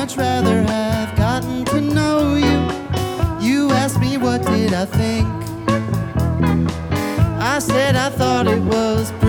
much rather have gotten to know you. You asked me what did I think. I said I thought it was